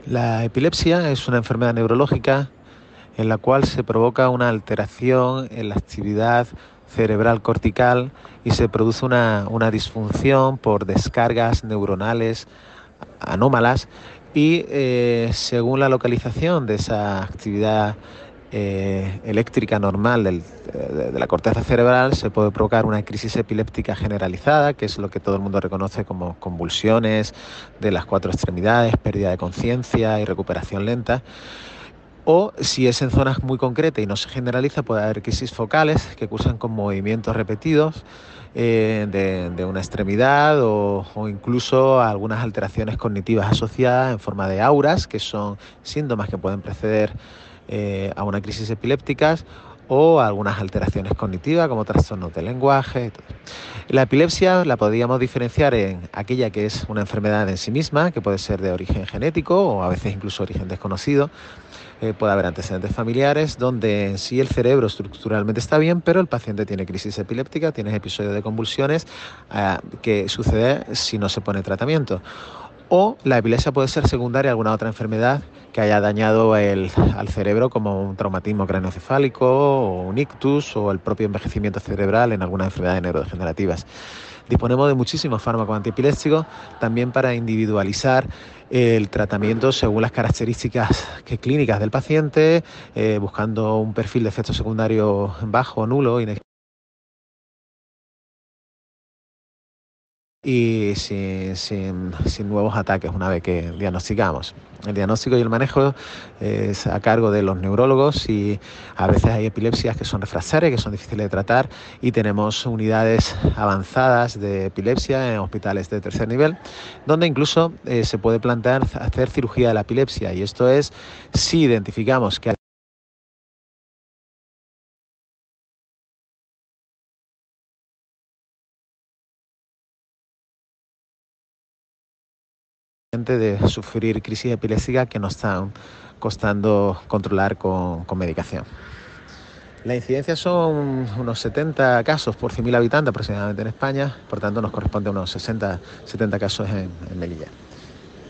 La epilepsia es una enfermedad neurológica en la cual se provoca una alteración en la actividad cerebral cortical y se produce una disfunción por descargas neuronales anómalas y según la localización de esa actividad eléctrica normal de la corteza cerebral se puede provocar una crisis epiléptica generalizada, que es lo que todo el mundo reconoce como convulsiones de las cuatro extremidades, pérdida de conciencia y recuperación lenta. O si es en zonas muy concretas y no se generaliza, puede haber crisis focales que cursan con movimientos repetidos de una extremidad o incluso algunas alteraciones cognitivas asociadas en forma de auras, que son síntomas que pueden preceder a una crisis epiléptica o algunas alteraciones cognitivas como trastornos del lenguaje. La epilepsia la podríamos diferenciar en aquella que es una enfermedad en sí misma, que puede ser de origen genético o a veces incluso origen desconocido. Puede haber antecedentes familiares donde en sí el cerebro estructuralmente está bien, pero el paciente tiene crisis epiléptica, tiene episodios de convulsiones que sucede si no se pone tratamiento. O la epilepsia puede ser secundaria a alguna otra enfermedad que haya dañado al cerebro, como un traumatismo craneoencefálico o un ictus o el propio envejecimiento cerebral en algunas enfermedades neurodegenerativas. Disponemos de muchísimos fármacos antiepilépticos también para individualizar el tratamiento según las características clínicas del paciente, buscando un perfil de efecto secundario bajo, nulo, y sin nuevos ataques una vez que diagnosticamos. El diagnóstico y el manejo es a cargo de los neurólogos y a veces hay epilepsias que son refractarias, que son difíciles de tratar y tenemos unidades avanzadas de epilepsia en hospitales de tercer nivel, donde incluso se puede plantear hacer cirugía de la epilepsia y esto es si identificamos que de sufrir crisis epilépticas que nos están costando controlar con medicación. La incidencia son unos 70 casos por 100.000 habitantes aproximadamente en España, por tanto nos corresponde unos 60-70 casos en Melilla.